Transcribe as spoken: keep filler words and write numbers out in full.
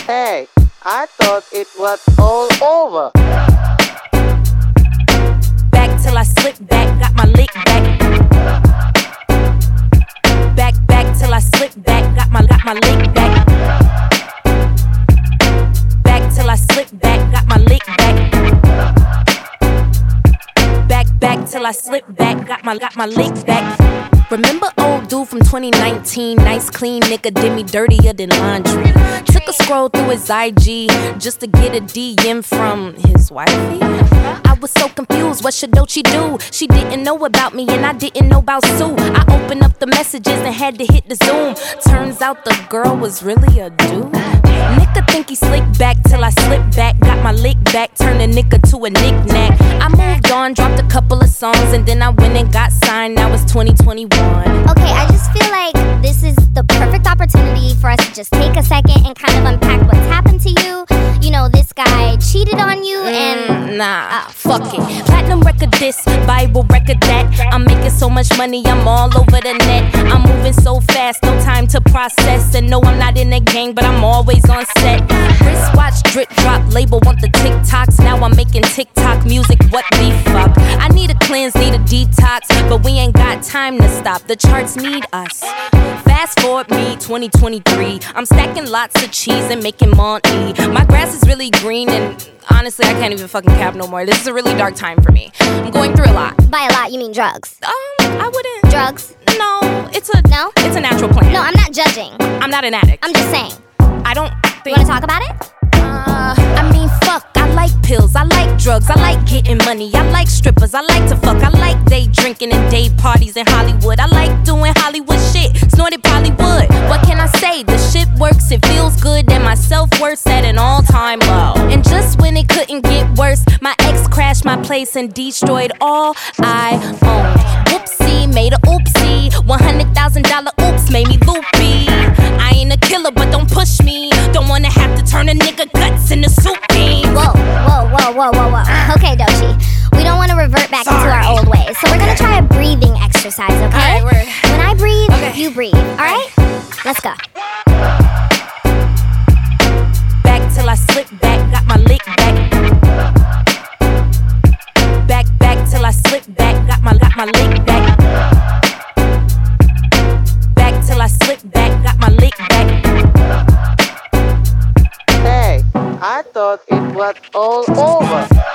Hey, I thought it was all over. Back till I slip back, got my lick back. Back, back till I slip back, got my, got my lick back. Back till I slip back, got my lick back. Back, back till I slip back, got my, got my lick back. Remember old dude from twenty nineteen, nice clean nigga, did me dirtier than laundry. Took a scroll through his I G just to get a D M from his wifey. I was so confused, what should Doechii do? She didn't know about me and I didn't know about Sue. I opened up the messages and had to hit the zoom. Turns out the girl was really a dude. Nigga think he slick back till I slip back. Got my lick back, turned a nigga to a knick-knack. I moved on, dropped a couple of songs, and then I went and got signed. Now it's twenty twenty-one. Okay, I just feel like this is the perfect opportunity for us to just take a second and kind of unpack what's happened to you. You know, this guy cheated on you and... Mm, nah, uh, fuck it. Platinum record this, Bible record that. I'm making so much money, I'm all over the net. I'm moving so fast, no time to process. And no, I'm not in a gang, but I'm always on set. Wristwatch, drip drop, label want the TikToks. Now I'm making TikTok music, what the fuck? I need a cleanse, need a detox, but we ain't got time to stop. The charts need us. Fast forward me, twenty twenty-three. I'm stacking lots of cheese and making money. My grass is really green and honestly, I can't even fucking cap no more. This is a really dark time for me. I'm going through a lot. By a lot, you mean drugs? Um, I wouldn't. Drugs? No, it's a no. It's a natural plant. No, I'm not judging. I'm not an addict. I'm just saying. I don't think. You wanna talk about it? Uh, I mean, fuck. I like pills. I like drugs. I like getting money. I like strippers. I like to fuck. I like day drinking and day parties in Hollywood. I like doing Hollywood shit. Snorted Bollywood. What can I say? The shit works. It feels good. And my self-worth's at an all-time low. And just when it couldn't get worse, my ex crashed my place and destroyed all I owned. Whoopsie, made a oopsie. one hundred thousand dollar oops made me loopy. I ain't a killer, but don't push me. Don't wanna have to turn a nigga guts into soup beans. Whoa, whoa, whoa, whoa, whoa, whoa. Okay, Doechii, we don't want to revert back Sorry. into our old ways, so we're gonna try a breathing exercise, okay? All right, we're... When I breathe, okay. you breathe, all right? Let's go. Back till I slip back, got my lick back. Back, back till I slip back, got my, got my lick back. Back till I slip back, got my lick back. Hey, I thought it was all over.